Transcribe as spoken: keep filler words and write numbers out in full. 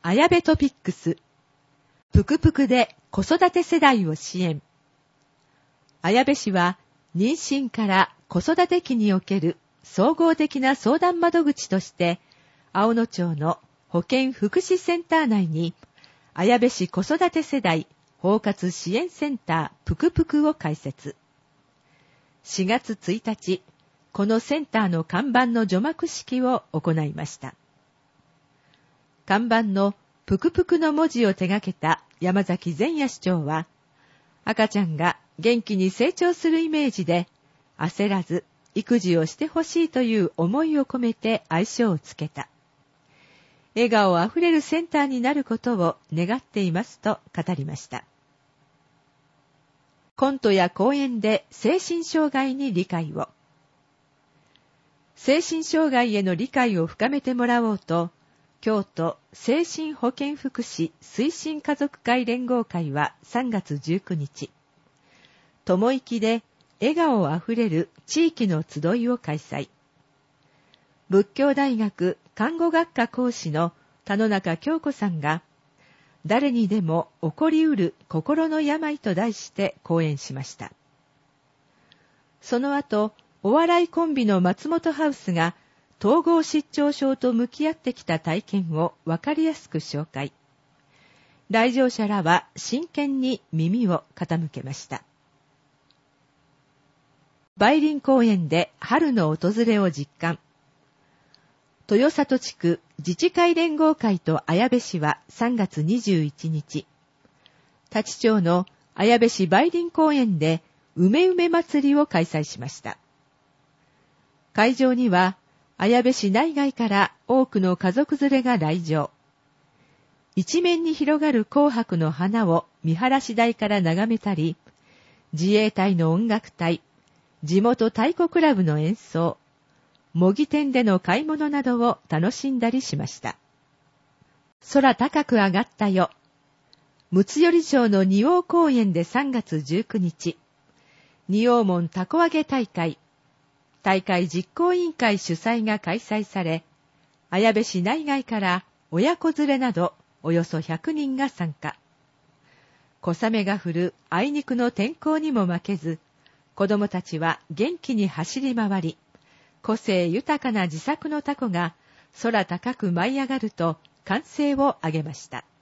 綾部トピックス。ぷくぷくで子育て世代を支援。綾部市は妊娠から子育て期における総合的な相談窓口として、青野町の保健福祉センター内に、綾部市子育て世代包括支援センターぷくぷくを開設。しがつついたち、このセンターの看板の除幕式を行いました。看板のぷくぷくの文字を手掛けた山崎善也市長は、赤ちゃんが元気に成長するイメージで、焦らず育児をしてほしいという思いを込めて愛称をつけた。笑顔あふれるセンターになることを願っていますと語りました。コントや講演で精神障害に理解を。精神障害への理解を深めてもらおうと、京都精神保健福祉推進家族会連合会はさんがつじゅうくにち、ともいきで笑顔あふれる地域の集いを開催。仏教大学看護学科講師の田野中京子さんが、誰にでも起こりうる心の病と題して講演しました。その後、お笑いコンビの松本ハウスが、統合失調症と向き合ってきた体験をわかりやすく紹介。来場者らは真剣に耳を傾けました。梅林公園で春の訪れを実感。豊里地区自治会連合会と綾部市はさんがつにじゅういちにち、多知町の綾部市梅林公園で梅梅祭りを開催しました。会場には、綾部市内外から多くの家族連れが来場。一面に広がる紅白の花を見晴らし台から眺めたり、自衛隊の音楽隊、地元太鼓クラブの演奏、模擬店での買い物などを楽しんだりしました。空高く上がったよ。睦寄町の仁王公園でさんがつじゅうくにち、仁王門凧揚げ大会、大会実行委員会主催が開催され、綾部市内外から親子連れなどおよそひゃくにんが参加。小雨が降るあいにくの天候にも負けず、子供たちは元気に走り回り、個性豊かな自作の凧が空高く舞い上がると歓声を上げました。